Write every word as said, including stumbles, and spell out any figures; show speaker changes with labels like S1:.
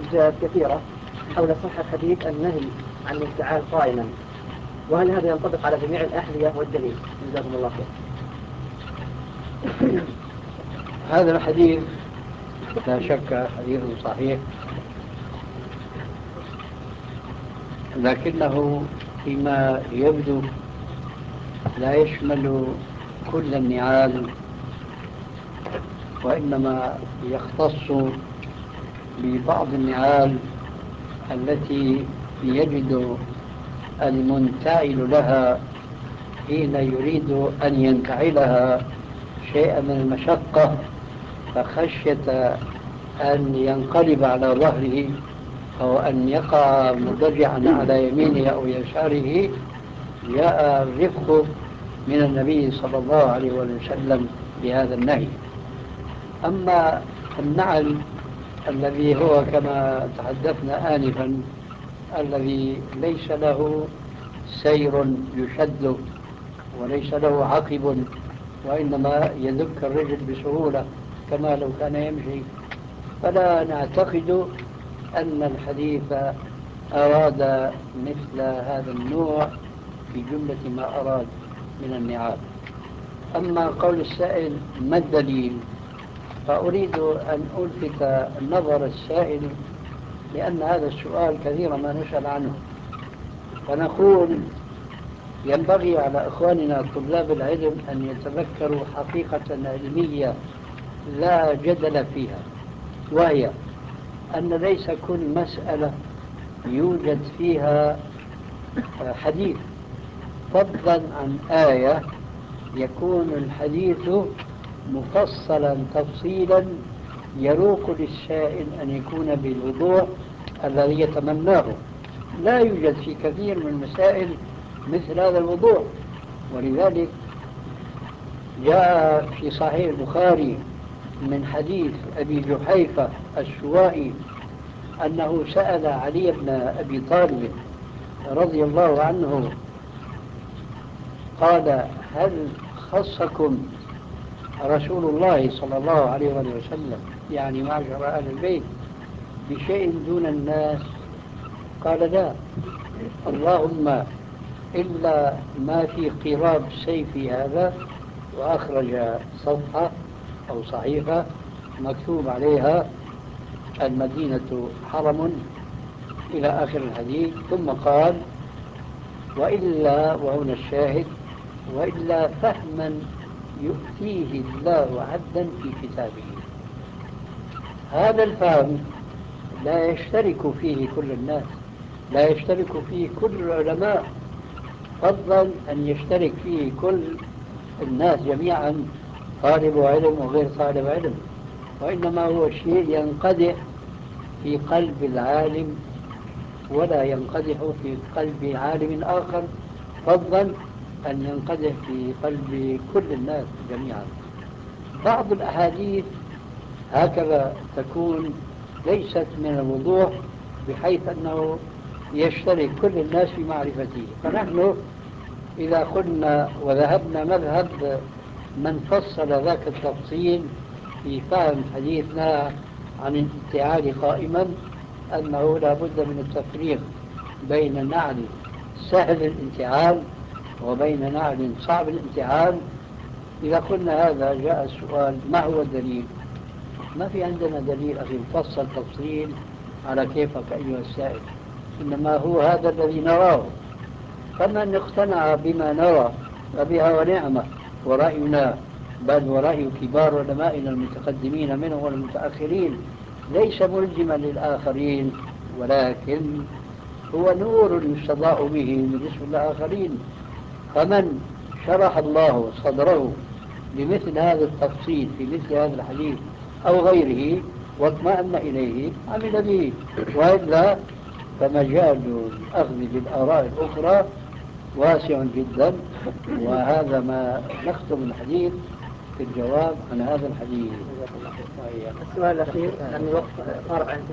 S1: كثيرة حول صحة حديث النهي عن الانفعال قائما، وهل هذا ينطبق على جميع الأحذية والدليل؟ جزاكم الله خير.
S2: هذا الحديث لا شك حديث صحيح، لكنه فيما يبدو لا يشمل كل النعال، وإنما يختص ببعض النعال التي يجد المنتعل لها حين يريد أن ينتعلها شيئا من المشقة، فخشية أن ينقلب على ظهره أو أن يقع مضجعا على يمينه أو يساره، جاء الرفق من النبي صلى الله عليه وسلم بهذا النهي. أما النعل الذي هو كما تحدثنا آنفا، الذي ليس له سير يشد وليس له عقب، وإنما يدك الرجل بسهولة كما لو كان يمشي، فلا نعتقد أن الحديث أراد مثل هذا النوع في جملة ما أراد من النعال. أما قول السائل ما الدليل، فأريد أن ألفت نظر السائل، لأن هذا السؤال كثيرا ما نسأل عنه، فنقول ينبغي على إخواننا طلاب العلم أن يتذكروا حقيقة علمية لا جدل فيها، وهي أن ليس كل مسألة يوجد فيها حديث فضلا عن آية يكون الحديث مفصلا تفصيلا يروق للسائل أن يكون بالوضوح الذي يتمناه. لا يوجد في كثير من المسائل مثل هذا الوضوح، ولذلك جاء في صحيح البخاري من حديث أبي جحيفة السوائي أنه سأل علي بن أبي طالب رضي الله عنه قال هل خصكم رسول الله صلى الله عليه وسلم، يعني معشر أهل البيت، بشيء دون الناس؟ قال لا، اللهم إلا ما في قراب سيفي هذا، وأخرج صفحة أو صحيفة مكتوب عليها المدينة حرم إلى آخر الحديث، ثم قال وإلا، وهنا الشاهد، وإلا فهما يؤتيه الله عبدا في كتابه. هذا الفهم لا يشترك فيه كل الناس، لا يشترك فيه كل العلماء، فضلا أن يشترك فيه كل الناس جميعا، طالب علم وغير طالب علم، وإنما هو شيء ينقدح في قلب العالم ولا ينقدح في قلب عالم آخر، فضلا أن ينقدح في قلب كل الناس جميعا. بعض الأحاديث هكذا تكون ليست من الوضوح بحيث أنه يشترك كل الناس في معرفته، فنحن إذا قلنا وذهبنا مذهب من فصل ذاك التفصيل في فهم حديثنا عن الانتعال قائما، أنه لا بد من التفريق بين نعل سهل الانتعال وبين نعل صعب الانتعال. إذا قلنا هذا جاء السؤال ما هو الدليل؟ ما في عندنا دليل أخي مفصل تفصيل على كيفك أيها السائل، إنما هو هذا الذي نراه، فمن اقتنع بما نرى فبها ونعمة، ورأينا بل ورأي كبار علمائنا المتقدمين منهم والمتأخرين ليس ملزما للآخرين، ولكن هو نور يستضاء به بالنسبة للآخرين. فمن شرح الله صدره لمثل هذا التفصيل في مثل هذا الحديث أو غيره واطمأن إليه عمل به، وإلا فمجال الأخذ بالآراء الأخرى واسع جدا. وهذا ما نختم الحديث في الجواب عن هذا الحديث.
S1: السؤال الأخير لأن الوقت صار